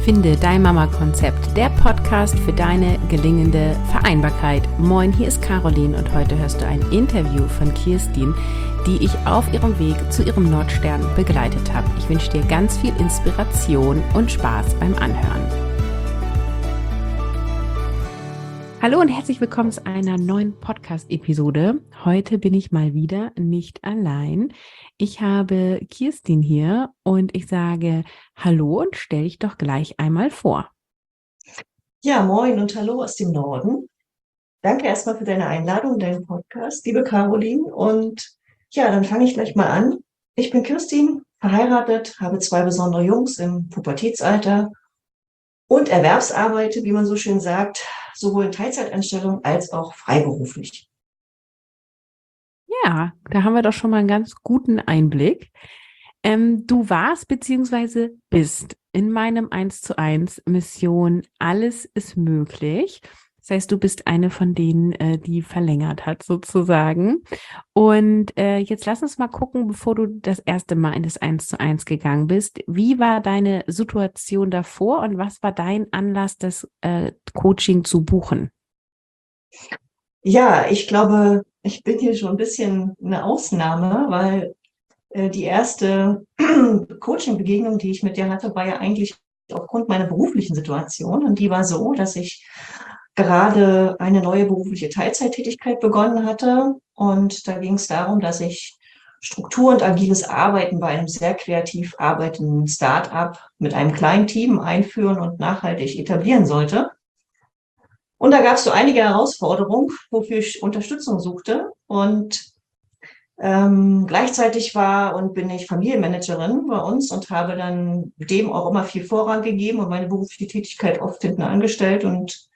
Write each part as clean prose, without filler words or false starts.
Finde dein Mama-Konzept, der Podcast für deine gelingende Vereinbarkeit. Moin, hier ist Caroline und heute hörst du ein Interview von Kirstin, die ich auf ihrem Weg zu ihrem Nordstern begleitet habe. Ich wünsche dir ganz viel Inspiration und Spaß beim Anhören. Hallo und herzlich willkommen zu einer neuen Podcast-Episode. Heute bin ich mal wieder nicht allein. Ich habe Kirstin hier und ich sage Hallo und stell dich doch gleich einmal vor. Ja, moin und hallo aus dem Norden. Danke erstmal für deine Einladung, deinen Podcast, liebe Caroline. Und ja, dann fange ich gleich mal an. Ich bin Kirstin, verheiratet, habe 2 besondere Jungs im Pubertätsalter und erwerbsarbeite, wie man so schön sagt, sowohl in Teilzeitanstellung als auch freiberuflich. Ja, da haben wir doch schon mal einen ganz guten Einblick. Du warst bzw. bist in meinem 1:1 Mission Alles ist möglich. Das heißt, du bist eine von denen, die verlängert hat sozusagen. Und jetzt lass uns mal gucken, bevor du das erste Mal in das 1:1 gegangen bist. Wie war deine Situation davor und was war dein Anlass, das Coaching zu buchen? Ja, ich glaube, ich bin hier schon ein bisschen eine Ausnahme, weil die erste Coaching-Begegnung, die ich mit dir hatte, war ja eigentlich aufgrund meiner beruflichen Situation. Und die war so, dass ich gerade eine neue berufliche Teilzeittätigkeit begonnen hatte. Und da ging es darum, dass ich Struktur und agiles Arbeiten bei einem sehr kreativ arbeitenden Start-up mit einem kleinen Team einführen und nachhaltig etablieren sollte. Und da gab es so einige Herausforderungen, wofür ich Unterstützung suchte. Und gleichzeitig bin ich Familienmanagerin bei uns und habe dann dem auch immer viel Vorrang gegeben und meine berufliche Tätigkeit oft hinten angestellt und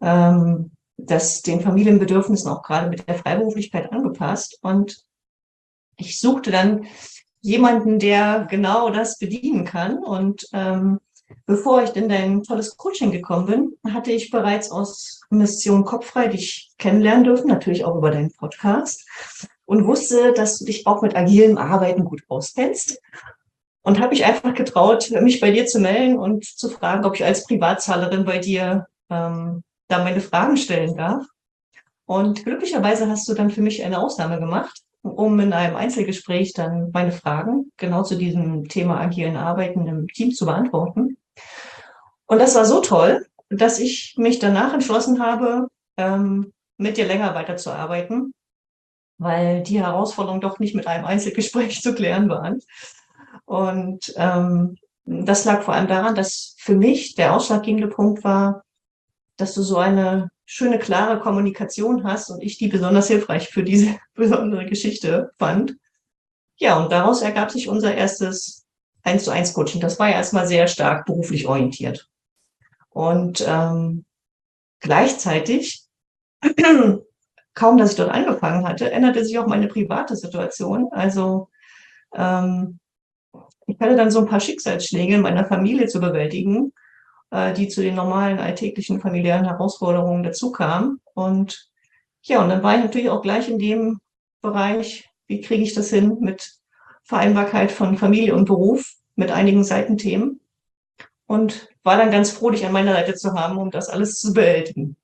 das den Familienbedürfnissen auch gerade mit der Freiberuflichkeit angepasst. Und ich suchte dann jemanden, der genau das bedienen kann. Und bevor ich in dein tolles Coaching gekommen bin, hatte ich bereits aus Mission Kopffrei dich kennenlernen dürfen, natürlich auch über deinen Podcast. Und wusste, dass du dich auch mit agilem Arbeiten gut auskennst. Und habe mich einfach getraut, mich bei dir zu melden und zu fragen, ob ich als Privatzahlerin bei dir da meine Fragen stellen darf. Und glücklicherweise hast du dann für mich eine Ausnahme gemacht, um in einem Einzelgespräch dann meine Fragen genau zu diesem Thema agilen Arbeiten im Team zu beantworten. Und das war so toll, dass ich mich danach entschlossen habe, mit dir länger weiterzuarbeiten, weil die Herausforderungen doch nicht mit einem Einzelgespräch zu klären waren. Und das lag vor allem daran, dass für mich der ausschlaggebende Punkt war, dass du so eine schöne, klare Kommunikation hast und ich die besonders hilfreich für diese besondere Geschichte fand. Ja, und daraus ergab sich unser erstes 1:1 Coaching. Das war ja erstmal sehr stark beruflich orientiert. Und gleichzeitig kaum, dass ich dort angefangen hatte, änderte sich auch meine private Situation. Also ich hatte dann so ein paar Schicksalsschläge in meiner Familie zu bewältigen, die zu den normalen alltäglichen familiären Herausforderungen dazu kamen. Und ja, und dann war ich natürlich auch gleich in dem Bereich, wie kriege ich das hin mit Vereinbarkeit von Familie und Beruf mit einigen Seitenthemen. Und war dann ganz froh, dich an meiner Seite zu haben, um das alles zu bewältigen.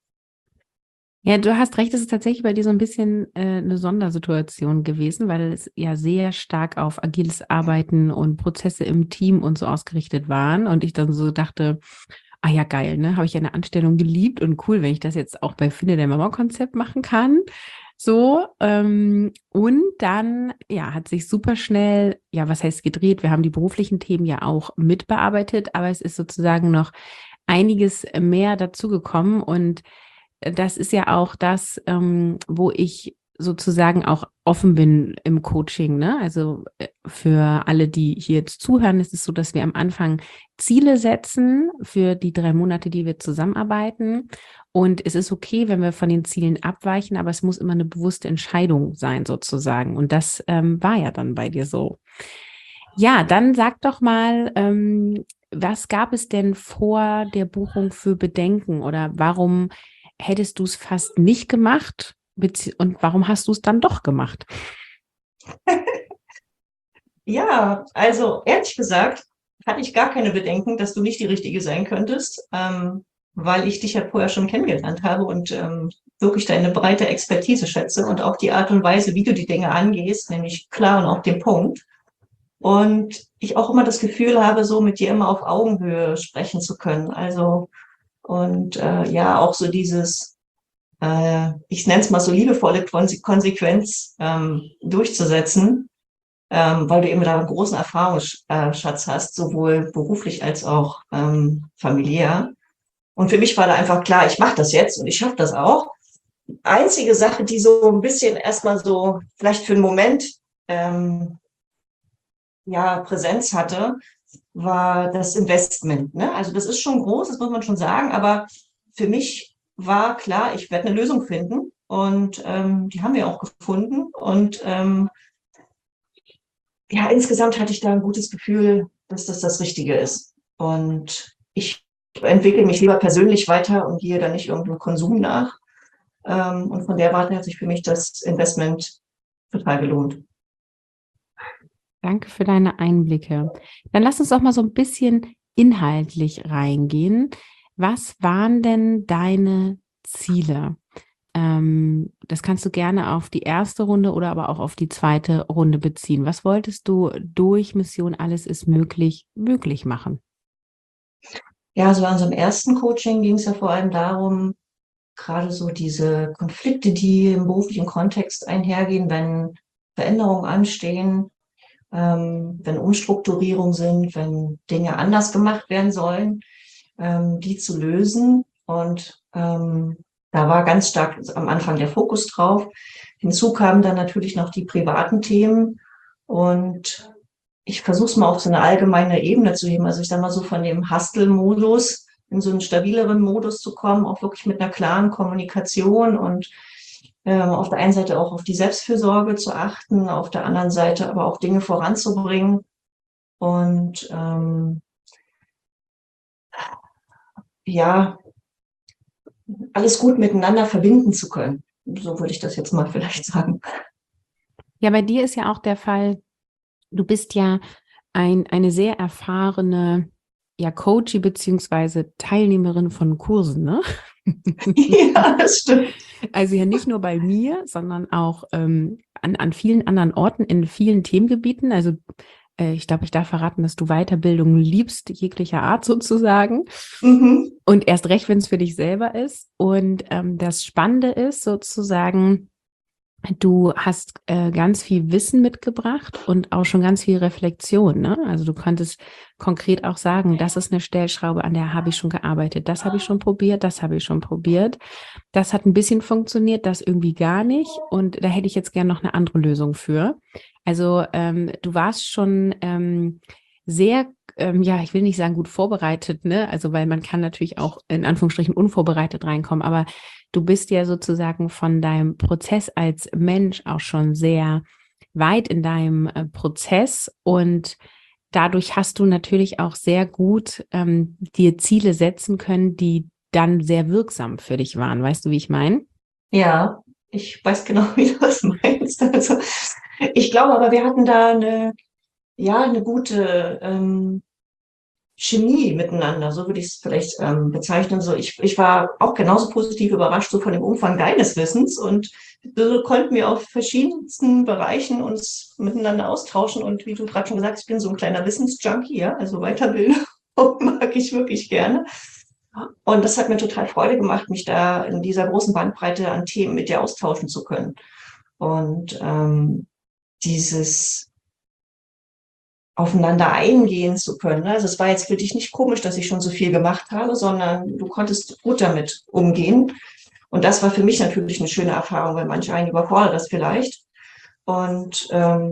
Ja, du hast recht, es ist tatsächlich bei dir so ein bisschen eine Sondersituation gewesen, weil es ja sehr stark auf agiles Arbeiten und Prozesse im Team und so ausgerichtet waren. Und ich dann so dachte, ah ja, geil, ne? Habe ich eine Anstellung geliebt und cool, wenn ich das jetzt auch bei Finde der Mama-Konzept machen kann. So, und dann, ja, hat sich super schnell, ja, was heißt gedreht? Wir haben die beruflichen Themen ja auch mitbearbeitet, aber es ist sozusagen noch einiges mehr dazugekommen und das ist ja auch das, wo ich sozusagen auch offen bin im Coaching, ne? Also für alle, die hier jetzt zuhören, ist es so, dass wir am Anfang Ziele setzen für die 3 Monate, die wir zusammenarbeiten. Und es ist okay, wenn wir von den Zielen abweichen, aber es muss immer eine bewusste Entscheidung sein, sozusagen. Und das war ja dann bei dir so. Ja, dann sag doch mal, was gab es denn vor der Buchung für Bedenken oder warum hättest du es fast nicht gemacht und warum hast du es dann doch gemacht? Ja, also ehrlich gesagt, hatte ich gar keine Bedenken, dass du nicht die Richtige sein könntest, weil ich dich ja vorher schon kennengelernt habe und wirklich deine breite Expertise schätze und auch die Art und Weise, wie du die Dinge angehst, nämlich klar und auf den Punkt. Und ich auch immer das Gefühl habe, so mit dir immer auf Augenhöhe sprechen zu können. Also, und ja, auch so dieses, ich nenne es mal so liebevolle Konsequenz durchzusetzen, weil du eben da einen großen Erfahrungsschatz hast, sowohl beruflich als auch familiär. Und für mich war da einfach klar, ich mache das jetzt und ich schaffe das auch. Einzige Sache, die so ein bisschen erstmal so vielleicht für einen Moment ja Präsenz hatte, war das Investment. Ne? Also das ist schon groß, das muss man schon sagen, aber für mich war klar, ich werde eine Lösung finden und die haben wir auch gefunden und ja, insgesamt hatte ich da ein gutes Gefühl, dass das das Richtige ist. Und ich entwickle mich lieber persönlich weiter und gehe da nicht irgendeinem Konsum nach. Und von der Warte hat sich für mich das Investment total gelohnt. Danke für deine Einblicke. Dann lass uns doch mal so ein bisschen inhaltlich reingehen. Was waren denn deine Ziele? Das kannst du gerne auf die erste Runde oder aber auch auf die zweite Runde beziehen. Was wolltest du durch Mission Alles ist möglich machen? Ja, so an unserem ersten Coaching ging es ja vor allem darum, gerade so diese Konflikte, die im beruflichen Kontext einhergehen, wenn Veränderungen anstehen, wenn Umstrukturierungen sind, wenn Dinge anders gemacht werden sollen, die zu lösen. Und da war ganz stark am Anfang der Fokus drauf. Hinzu kamen dann natürlich noch die privaten Themen. Und ich versuche es mal auf so eine allgemeine Ebene zu heben. Also ich sage mal so von dem Hustle-Modus in so einen stabileren Modus zu kommen, auch wirklich mit einer klaren Kommunikation und auf der einen Seite auch auf die Selbstfürsorge zu achten, auf der anderen Seite aber auch Dinge voranzubringen und ja, alles gut miteinander verbinden zu können. So würde ich das jetzt mal vielleicht sagen. Ja, bei dir ist ja auch der Fall, du bist ja eine sehr erfahrene ja, Coachie beziehungsweise Teilnehmerin von Kursen, ne? Ja, das stimmt. Also ja nicht nur bei mir, sondern auch an vielen anderen Orten in vielen Themengebieten. Also ich glaube, ich darf verraten, dass du Weiterbildung liebst, jeglicher Art sozusagen. Mhm. Und erst recht, wenn es für dich selber ist. Und das Spannende ist sozusagen, du hast ganz viel Wissen mitgebracht und auch schon ganz viel Reflexion, ne? Also du konntest konkret auch sagen, das ist eine Stellschraube, an der habe ich schon gearbeitet, das habe ich schon probiert, das habe ich schon probiert. Das hat ein bisschen funktioniert, das irgendwie gar nicht. Und da hätte ich jetzt gerne noch eine andere Lösung für. Also du warst schon sehr, ja, ich will nicht sagen gut vorbereitet, ne? Also weil man kann natürlich auch in Anführungsstrichen unvorbereitet reinkommen, aber du bist ja sozusagen von deinem Prozess als Mensch auch schon sehr weit in deinem Prozess und dadurch hast du natürlich auch sehr gut dir Ziele setzen können, die dann sehr wirksam für dich waren. Weißt du, wie ich meine? Ja, ich weiß genau, wie du das meinst. Also, ich glaube aber, wir hatten da eine gute Chemie miteinander, so würde ich es vielleicht bezeichnen. So, ich war auch genauso positiv überrascht so von dem Umfang deines Wissens und so konnten wir auf verschiedensten Bereichen uns miteinander austauschen. Und wie du gerade schon gesagt hast, ich bin so ein kleiner Wissensjunkie, ja, also Weiterbildung mag ich wirklich gerne. Und das hat mir total Freude gemacht, mich da in dieser großen Bandbreite an Themen mit dir austauschen zu können. Und dieses aufeinander eingehen zu können. Also es war jetzt für dich nicht komisch, dass ich schon so viel gemacht habe, sondern du konntest gut damit umgehen. Und das war für mich natürlich eine schöne Erfahrung, weil manche einen überfordert das vielleicht. Und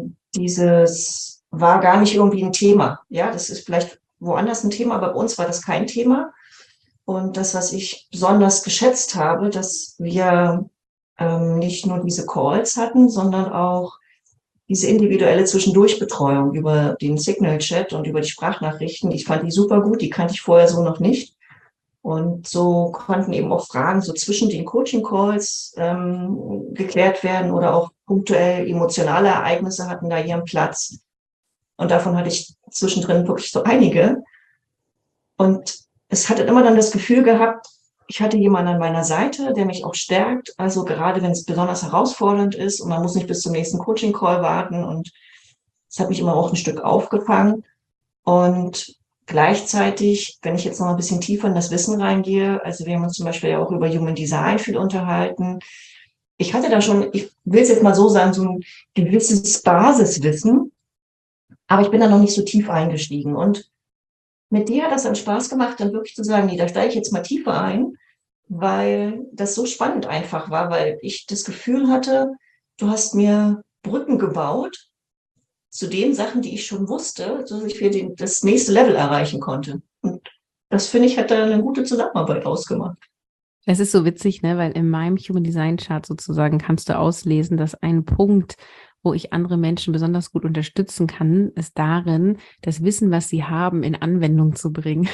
dieses war gar nicht irgendwie ein Thema. Ja, das ist vielleicht woanders ein Thema, aber bei uns war das kein Thema. Und das, was ich besonders geschätzt habe, dass wir nicht nur diese Calls hatten, sondern auch diese individuelle Zwischendurchbetreuung über den Signal-Chat und über die Sprachnachrichten. Ich fand die super gut, die kannte ich vorher so noch nicht. Und so konnten eben auch Fragen so zwischen den Coaching-Calls geklärt werden oder auch punktuell emotionale Ereignisse hatten da ihren Platz. Und davon hatte ich zwischendrin wirklich so einige. Und es hatte immer dann das Gefühl gehabt, ich hatte jemanden an meiner Seite, der mich auch stärkt. Also gerade wenn es besonders herausfordernd ist und man muss nicht bis zum nächsten Coaching-Call warten. Und es hat mich immer auch ein Stück aufgefangen. Und gleichzeitig, wenn ich jetzt noch ein bisschen tiefer in das Wissen reingehe, also wir haben uns zum Beispiel ja auch über Human Design viel unterhalten. Ich hatte da schon, ich will es jetzt mal so sagen, so ein gewisses Basiswissen, aber ich bin da noch nicht so tief eingestiegen. Und mit dir hat das dann Spaß gemacht, dann wirklich zu sagen, nee, da steige ich jetzt mal tiefer ein, weil das so spannend einfach war, weil ich das Gefühl hatte, du hast mir Brücken gebaut zu den Sachen, die ich schon wusste, sodass ich das nächste Level erreichen konnte. Und das, finde ich, hat da eine gute Zusammenarbeit ausgemacht. Es ist so witzig, ne, weil in meinem Human Design Chart sozusagen kannst du auslesen, dass ein Punkt, wo ich andere Menschen besonders gut unterstützen kann, ist darin, das Wissen, was sie haben, in Anwendung zu bringen.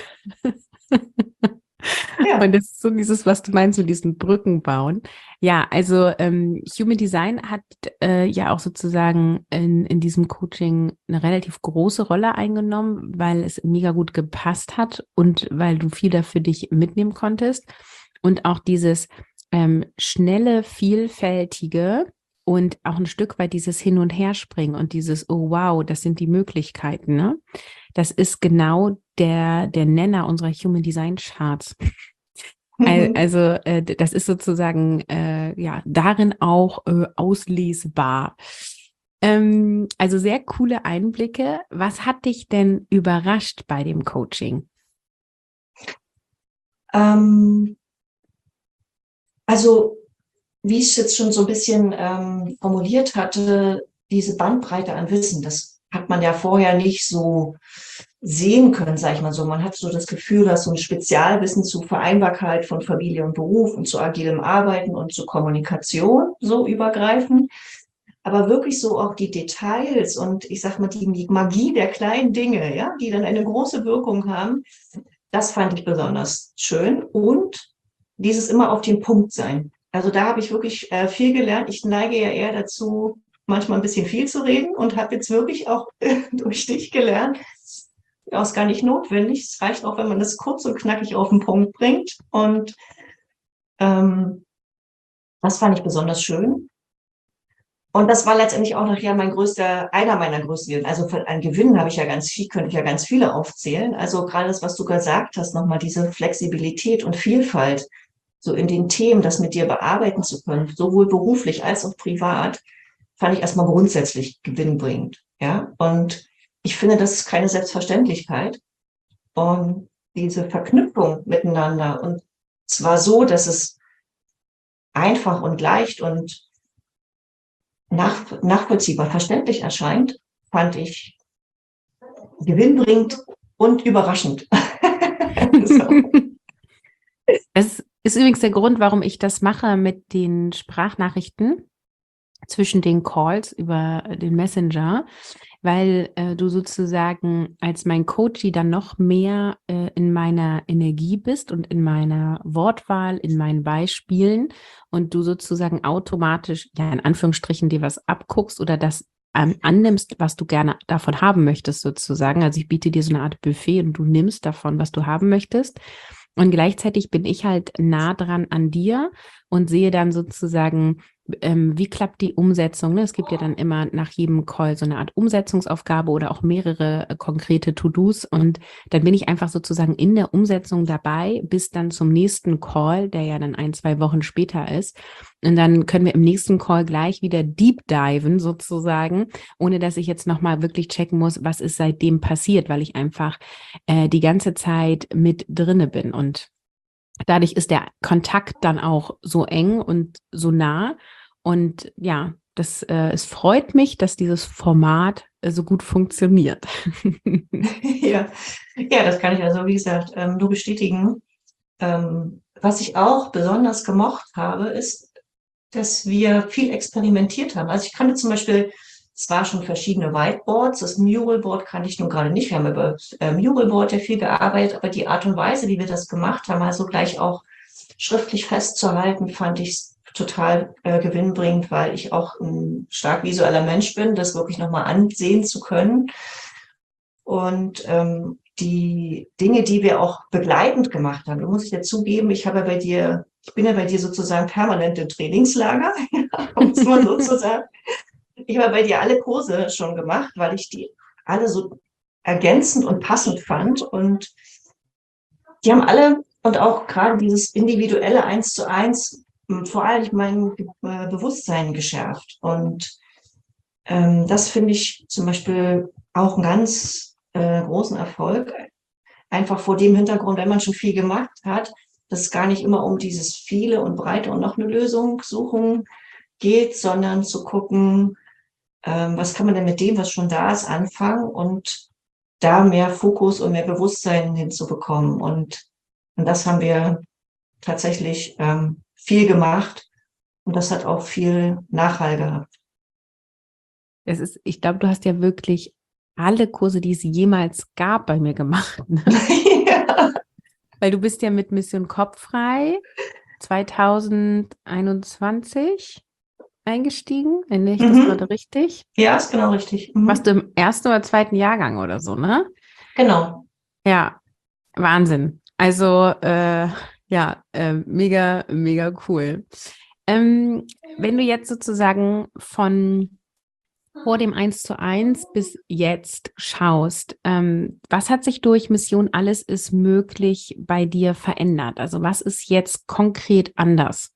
Ja. Und das ist so dieses, was du meinst, so diesen Brücken bauen. Ja, also Human Design hat ja auch sozusagen in diesem Coaching eine relativ große Rolle eingenommen, weil es mega gut gepasst hat und weil du viel da für dich mitnehmen konntest. Und auch dieses schnelle, vielfältige und auch ein Stück weit dieses Hin- und Herspringen und dieses, oh wow, das sind die Möglichkeiten, ne? Das ist genau der Nenner unserer Human Design Charts. Also das ist sozusagen ja darin auch auslesbar. Also sehr coole Einblicke. Was hat dich denn überrascht bei dem Coaching? Also, wie ich es jetzt schon so ein bisschen formuliert hatte, diese Bandbreite an Wissen, das hat man ja vorher nicht so sehen können, sage ich mal so. Man hat so das Gefühl, dass so ein Spezialwissen zu Vereinbarkeit von Familie und Beruf und zu agilem Arbeiten und zu Kommunikation so übergreifend. Aber wirklich so auch die Details und ich sag mal die Magie der kleinen Dinge, ja, die dann eine große Wirkung haben, das fand ich besonders schön. Und dieses immer auf den Punkt sein. Also da habe ich wirklich viel gelernt. Ich neige ja eher dazu, manchmal ein bisschen viel zu reden und habe jetzt wirklich auch durch dich gelernt, ja, ist gar nicht notwendig. Es reicht auch, wenn man das kurz und knackig auf den Punkt bringt. Und ähm, das fand ich besonders schön. Und das war letztendlich auch nachher einer meiner größten Gewinne. Also an Gewinnen habe ich ja ganz viel, könnte ich ja ganz viele aufzählen. Also gerade das, was du gesagt hast, nochmal diese Flexibilität und Vielfalt, so in den Themen, das mit dir bearbeiten zu können, sowohl beruflich als auch privat, fand ich erstmal grundsätzlich gewinnbringend. Ja, und ich finde, das ist keine Selbstverständlichkeit. Und diese Verknüpfung miteinander und zwar so, dass es einfach und leicht und nachvollziehbar, verständlich erscheint, fand ich gewinnbringend und überraschend. So. Das ist übrigens der Grund, warum ich das mache mit den Sprachnachrichten zwischen den Calls über den Messenger, weil du sozusagen als mein Coachie dann noch mehr in meiner Energie bist und in meiner Wortwahl, in meinen Beispielen und du sozusagen automatisch, ja, in Anführungsstrichen dir was abguckst oder das annimmst, was du gerne davon haben möchtest sozusagen. Also ich biete dir so eine Art Buffet und du nimmst davon, was du haben möchtest. Und gleichzeitig bin ich halt nah dran an dir und sehe dann sozusagen, wie klappt die Umsetzung? Ne? Es gibt ja dann immer nach jedem Call so eine Art Umsetzungsaufgabe oder auch mehrere konkrete To-Dos. Und dann bin ich einfach sozusagen in der Umsetzung dabei, bis dann zum nächsten Call, der ja dann 1, 2 Wochen später ist. Und dann können wir im nächsten Call gleich wieder deep diven sozusagen, ohne dass ich jetzt nochmal wirklich checken muss, was ist seitdem passiert, weil ich einfach die ganze Zeit mit drinne bin. Und dadurch ist der Kontakt dann auch so eng und so nah. Und ja, es freut mich, dass dieses Format so gut funktioniert. Ja. Ja, das kann ich also, wie gesagt, nur bestätigen. Was ich auch besonders gemocht habe, ist, dass wir viel experimentiert haben. Also ich kannte zum Beispiel zwar schon verschiedene Whiteboards, das Muralboard kannte ich nun gerade nicht. Wir haben über Muralboard ja viel gearbeitet, aber die Art und Weise, wie wir das gemacht haben, also gleich auch schriftlich festzuhalten, fand ich total gewinnbringend, weil ich auch ein stark visueller Mensch bin, das wirklich nochmal ansehen zu können. Und die Dinge, die wir auch begleitend gemacht haben, da muss ich ja zugeben, ich bin ja bei dir sozusagen permanent im Trainingslager, um es mal so zu sagen. Ich habe bei dir alle Kurse schon gemacht, weil ich die alle so ergänzend und passend fand. Und die haben alle und auch gerade dieses individuelle 1:1 vor allem mein Bewusstsein geschärft. Und das finde ich zum Beispiel auch einen ganz großen Erfolg. Einfach vor dem Hintergrund, wenn man schon viel gemacht hat, dass es gar nicht immer um dieses viele und breite und noch eine Lösung suchen geht, sondern zu gucken, was kann man denn mit dem, was schon da ist, anfangen und da mehr Fokus und mehr Bewusstsein hinzubekommen. Und das haben wir tatsächlich viel gemacht und das hat auch viel Nachhall gehabt. Ich glaube, du hast ja wirklich alle Kurse, die es jemals gab, bei mir gemacht. Ne? Ja. Weil du bist ja mit Mission Kopffrei 2021 eingestiegen. Erinnere ich das gerade richtig? Ja, ist genau richtig. Warst du im ersten oder zweiten Jahrgang oder so, ne? Genau. Ja, Wahnsinn. Also, ja, mega, mega cool. Wenn du jetzt sozusagen von vor dem 1:1 bis jetzt schaust, was hat sich durch Mission Alles ist möglich bei dir verändert? Also was ist jetzt konkret anders?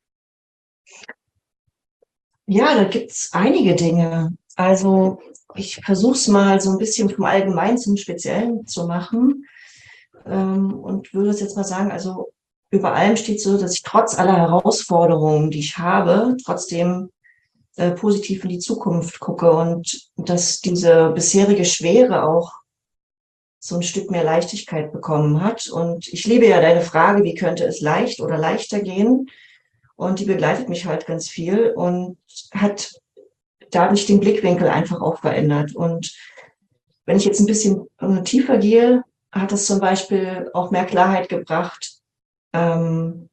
Ja, da gibt's einige Dinge. Also ich versuche es mal so ein bisschen vom Allgemeinen zum Speziellen zu machen und würde es jetzt mal sagen, also über allem steht so, dass ich trotz aller Herausforderungen, die ich habe, trotzdem positiv in die Zukunft gucke und dass diese bisherige Schwere auch so ein Stück mehr Leichtigkeit bekommen hat. Und ich liebe ja deine Frage, wie könnte es leicht oder leichter gehen? Und die begleitet mich halt ganz viel und hat dadurch den Blickwinkel einfach auch verändert. Und wenn ich jetzt ein bisschen tiefer gehe, hat es zum Beispiel auch mehr Klarheit gebracht, ähm,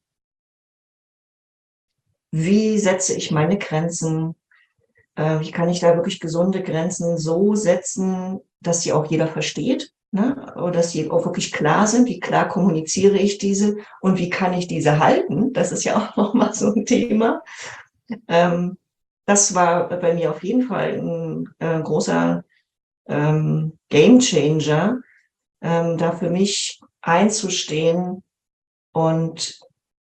wie setze ich meine Grenzen, wie kann ich da wirklich gesunde Grenzen so setzen, dass sie auch jeder versteht, ne? Oder dass sie auch wirklich klar sind, wie klar kommuniziere ich diese und wie kann ich diese halten, das ist ja auch nochmal so ein Thema. Ähm, Das war bei mir auf jeden Fall ein großer Game Changer, da für mich einzustehen und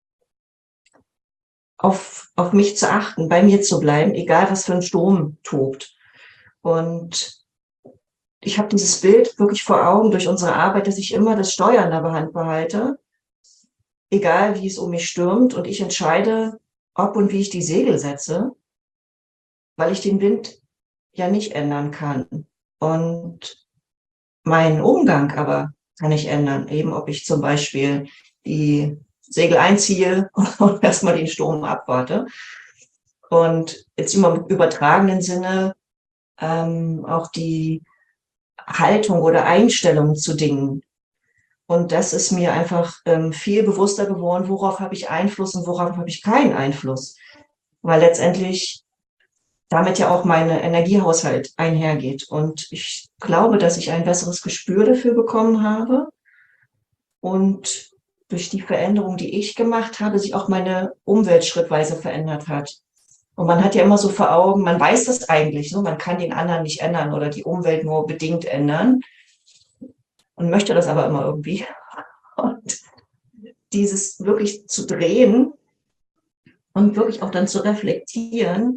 auf mich zu achten, bei mir zu bleiben, egal was für ein Sturm tobt. Und ich habe dieses Bild wirklich vor Augen durch unsere Arbeit, dass ich immer das Steuer in der Hand behalte, egal wie es um mich stürmt, und ich entscheide, ob und wie ich die Segel setze, weil ich den Wind ja nicht ändern kann. Und meinen Umgang aber kann ich ändern, eben ob ich zum Beispiel die Segel einziehe und erstmal den Sturm abwarte. Und jetzt immer im übertragenen Sinne auch die Haltung oder Einstellung zu Dingen. Und das ist mir einfach viel bewusster geworden, worauf habe ich Einfluss und worauf habe ich keinen Einfluss. Weil letztendlich damit ja auch mein Energiehaushalt einhergeht. Und ich glaube, dass ich ein besseres Gespür dafür bekommen habe. Und durch die Veränderung, die ich gemacht habe, sich auch meine Umwelt schrittweise verändert hat. Und man hat ja immer so vor Augen, man weiß das eigentlich, so, man kann den anderen nicht ändern oder die Umwelt nur bedingt ändern und möchte das aber immer irgendwie. Und dieses wirklich zu drehen und wirklich auch dann zu reflektieren,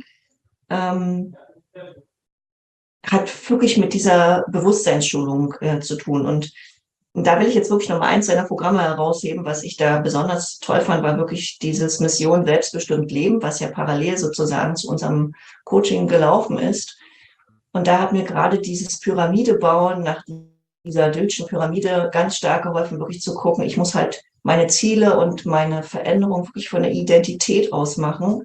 hat wirklich mit dieser Bewusstseinsschulung zu tun. Und da will ich jetzt wirklich nochmal eins seiner Programme herausheben, was ich da besonders toll fand, war wirklich dieses Mission Selbstbestimmt Leben, was ja parallel sozusagen zu unserem Coaching gelaufen ist. Und da hat mir gerade dieses Pyramidebauen nach dieser Dülschen Pyramide ganz stark geholfen, wirklich zu gucken, ich muss halt meine Ziele und meine Veränderung wirklich von der Identität aus machen.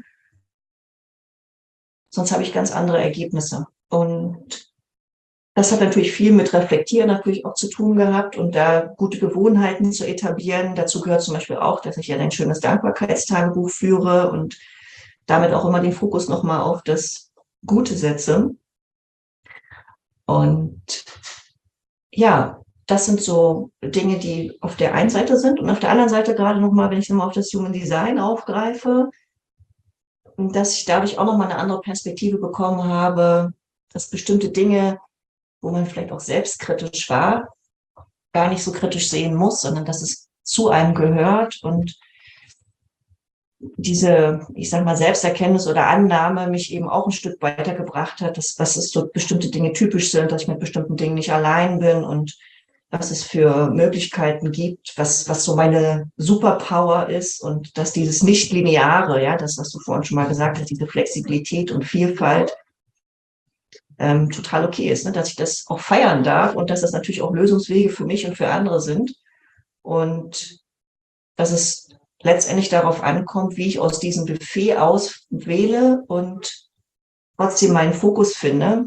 Sonst habe ich ganz andere Ergebnisse. Und das hat natürlich viel mit Reflektieren natürlich auch zu tun gehabt und da gute Gewohnheiten zu etablieren. Dazu gehört zum Beispiel auch, dass ich ja ein schönes Dankbarkeitstagebuch führe und damit auch immer den Fokus nochmal auf das Gute setze. Und ja, das sind so Dinge, die auf der einen Seite sind und auf der anderen Seite gerade nochmal, wenn ich nochmal auf das Human Design aufgreife, dass ich dadurch auch nochmal eine andere Perspektive bekommen habe, dass bestimmte Dinge, wo man vielleicht auch selbstkritisch war, gar nicht so kritisch sehen muss, sondern dass es zu einem gehört und diese, ich sag mal, Selbsterkenntnis oder Annahme mich eben auch ein Stück weitergebracht hat, dass es so bestimmte Dinge typisch sind, dass ich mit bestimmten Dingen nicht allein bin und was es für Möglichkeiten gibt, was so meine Superpower ist und dass dieses Nicht-Lineare, ja, das, was du vorhin schon mal gesagt hast, diese Flexibilität und Vielfalt total okay ist, ne? Dass ich das auch feiern darf und dass das natürlich auch Lösungswege für mich und für andere sind und dass es letztendlich darauf ankommt, wie ich aus diesem Buffet auswähle und trotzdem meinen Fokus finde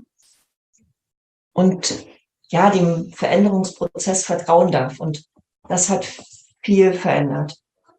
und ja, dem Veränderungsprozess vertrauen darf. Und das hat viel verändert.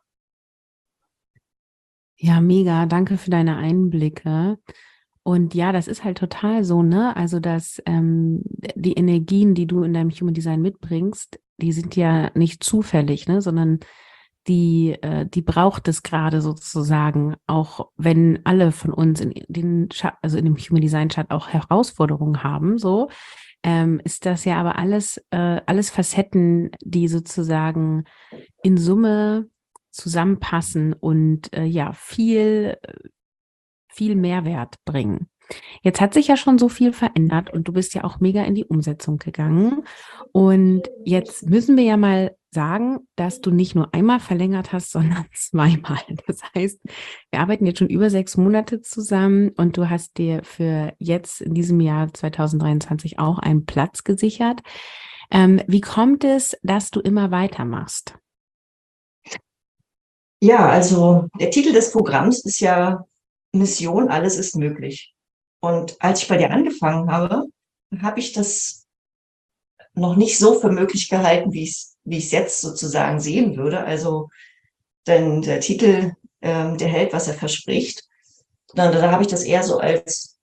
Ja, mega. Danke für deine Einblicke. Und ja, das ist halt total so, ne? Also, dass die Energien, die du in deinem Human Design mitbringst, die sind ja nicht zufällig, ne? Sondern die braucht es gerade sozusagen, auch wenn alle von uns in den also in dem Human Design Chart auch Herausforderungen haben, so, ist das ja aber alles Facetten, die sozusagen in Summe zusammenpassen und ja, viel Mehrwert bringen. Jetzt hat sich ja schon so viel verändert und du bist ja auch mega in die Umsetzung gegangen. Und jetzt müssen wir ja mal sagen, dass du nicht nur einmal verlängert hast, sondern zweimal. Das heißt, wir arbeiten jetzt schon über 6 Monate zusammen und du hast dir für jetzt in diesem Jahr 2023 auch einen Platz gesichert. Wie kommt es, dass du immer weitermachst? Ja, also der Titel des Programms ist ja Mission, alles ist möglich. Und als ich bei dir angefangen habe ich das noch nicht so für möglich gehalten, wie ich es jetzt sozusagen sehen würde. Also, denn der Titel, der hält, was er verspricht. Da habe ich das eher so als,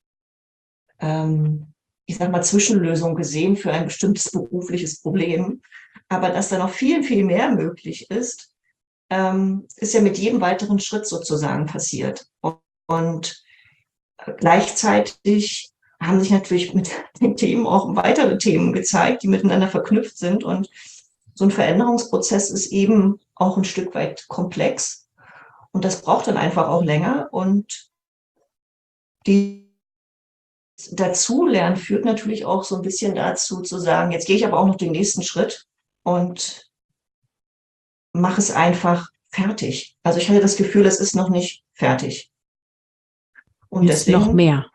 ich sag mal, Zwischenlösung gesehen für ein bestimmtes berufliches Problem. Aber dass da noch viel, viel mehr möglich ist ja mit jedem weiteren Schritt sozusagen passiert. Und gleichzeitig haben sich natürlich mit den Themen auch weitere Themen gezeigt, die miteinander verknüpft sind. Und so ein Veränderungsprozess ist eben auch ein Stück weit komplex. Und das braucht dann einfach auch länger. Und die Dazulernen führt natürlich auch so ein bisschen dazu zu sagen, jetzt gehe ich aber auch noch den nächsten Schritt und mache es einfach fertig. Also ich hatte das Gefühl, es ist noch nicht fertig. Und Ist noch deswegen, mehr.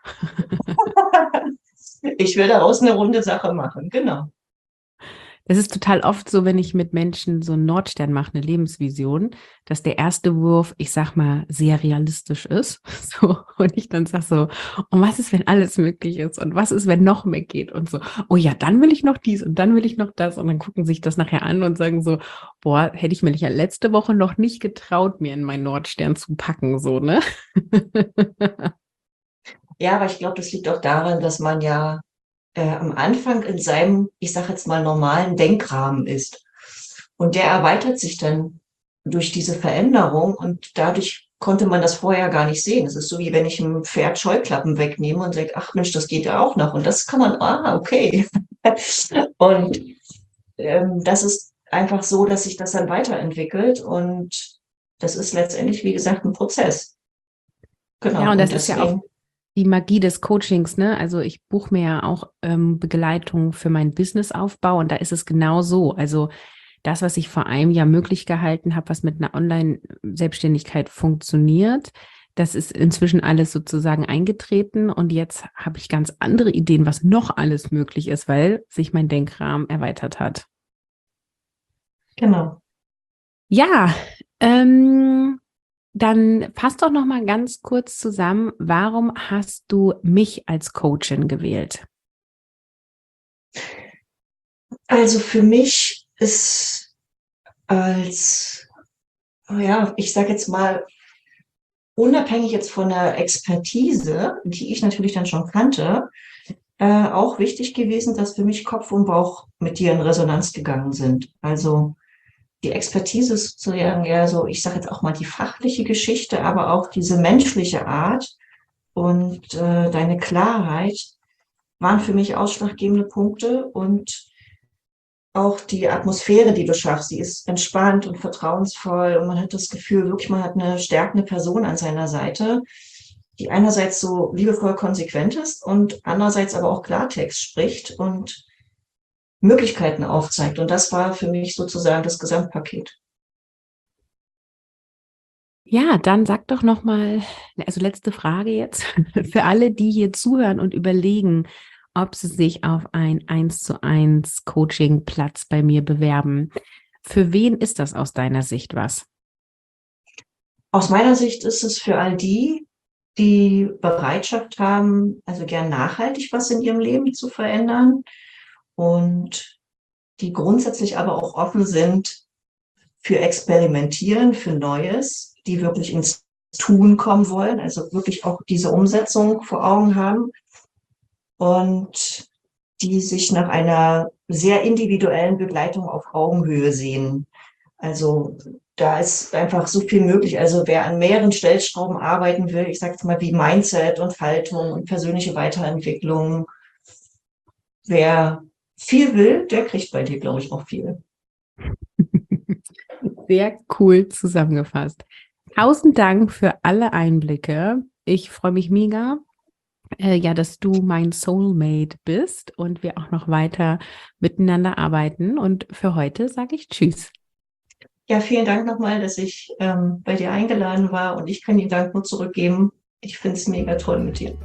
ich will daraus eine runde Sache machen. Genau. Das ist total oft so, wenn ich mit Menschen so einen Nordstern mache, eine Lebensvision, dass der erste Wurf, ich sag mal, sehr realistisch ist. So, und ich dann sage so, und was ist, wenn alles möglich ist? Und was ist, wenn noch mehr geht? Und so, oh ja, dann will ich noch dies und dann will ich noch das. Und dann gucken sich das nachher an und sagen so, boah, hätte ich mir ja letzte Woche noch nicht getraut, mir in meinen Nordstern zu packen, so, ne? Ja, aber ich glaube, das liegt auch daran, dass man ja am Anfang in seinem, ich sage jetzt mal, normalen Denkrahmen ist. Und der erweitert sich dann durch diese Veränderung und dadurch konnte man das vorher gar nicht sehen. Es ist so, wie wenn ich einem Pferd Scheuklappen wegnehme und sage, ach Mensch, das geht ja auch noch. Und das kann man, okay. Und das ist einfach so, dass sich das dann weiterentwickelt und das ist letztendlich, wie gesagt, ein Prozess. Ja, Genau. und Und das ist ja auch deswegen, die Magie des Coachings, ne? Also ich buche mir ja auch Begleitung für meinen Businessaufbau und da ist es genau so. Also das, was ich vor einem Jahr möglich gehalten habe, was mit einer Online-Selbstständigkeit funktioniert, das ist inzwischen alles sozusagen eingetreten und jetzt habe ich ganz andere Ideen, was noch alles möglich ist, weil sich mein Denkrahmen erweitert hat. genau. Ja, dann fass doch noch mal ganz kurz zusammen, warum hast du mich als Coachin gewählt? Also für mich ist als, ja, ich sage jetzt mal, unabhängig jetzt von der Expertise, die ich natürlich dann schon kannte, auch wichtig gewesen, dass für mich Kopf und Bauch mit dir in Resonanz gegangen sind. Also die Expertise sozusagen, ja, so, ich sage jetzt auch mal die fachliche Geschichte, aber auch diese menschliche Art und deine Klarheit waren für mich ausschlaggebende Punkte und auch die Atmosphäre, die du schaffst, die ist entspannt und vertrauensvoll und man hat das Gefühl, wirklich, man hat eine stärkende Person an seiner Seite, die einerseits so liebevoll konsequent ist und andererseits aber auch Klartext spricht und Möglichkeiten aufzeigt. Und das war für mich sozusagen das Gesamtpaket. Ja, dann sag doch nochmal, also letzte Frage jetzt, für alle, die hier zuhören und überlegen, ob sie sich auf ein 1:1 Coaching-Platz bei mir bewerben. Für wen ist das aus deiner Sicht was? Aus meiner Sicht ist es für all die, die Bereitschaft haben, also gern nachhaltig was in ihrem Leben zu verändern und die grundsätzlich aber auch offen sind für Experimentieren, für Neues, die wirklich ins Tun kommen wollen, also wirklich auch diese Umsetzung vor Augen haben und die sich nach einer sehr individuellen Begleitung auf Augenhöhe sehen. Also da ist einfach so viel möglich. Also wer an mehreren Stellschrauben arbeiten will, ich sage jetzt mal wie Mindset und Haltung und persönliche Weiterentwicklung, wer viel will, der kriegt bei dir, glaube ich, auch viel. Sehr cool zusammengefasst. 1000 Dank für alle Einblicke. Ich freue mich mega, ja, dass du mein Soulmate bist und wir auch noch weiter miteinander arbeiten. Und für heute sage ich Tschüss. Ja, vielen Dank nochmal, dass ich bei dir eingeladen war und ich kann den Dank nur zurückgeben. Ich finde es mega toll mit dir.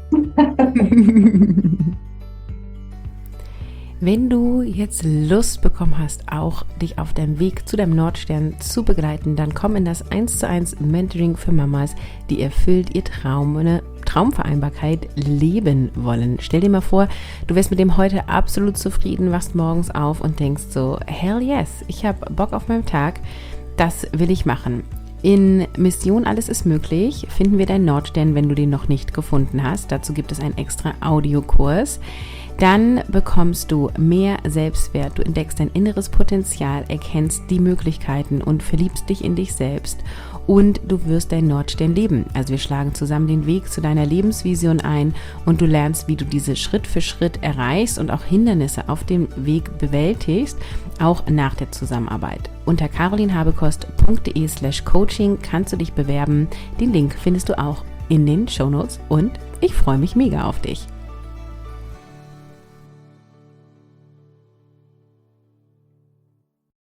Wenn du jetzt Lust bekommen hast, auch dich auf deinem Weg zu deinem Nordstern zu begleiten, dann komm in das 1:1 Mentoring für Mamas, die erfüllt ihr Traum, eine Traumvereinbarkeit leben wollen. Stell dir mal vor, du wärst mit dem heute absolut zufrieden, wachst morgens auf und denkst so, hell yes, ich habe Bock auf meinen Tag, das will ich machen. In Mission Alles ist möglich finden wir deinen Nordstern, wenn du den noch nicht gefunden hast. Dazu gibt es einen extra Audiokurs. Dann bekommst du mehr Selbstwert, du entdeckst dein inneres Potenzial, erkennst die Möglichkeiten und verliebst dich in dich selbst und du wirst dein Nordstern leben. Also wir schlagen zusammen den Weg zu deiner Lebensvision ein und du lernst, wie du diese Schritt für Schritt erreichst und auch Hindernisse auf dem Weg bewältigst, auch nach der Zusammenarbeit. Unter carolinhabekost.de/coaching kannst du dich bewerben. Den Link findest du auch in den Shownotes und ich freue mich mega auf dich.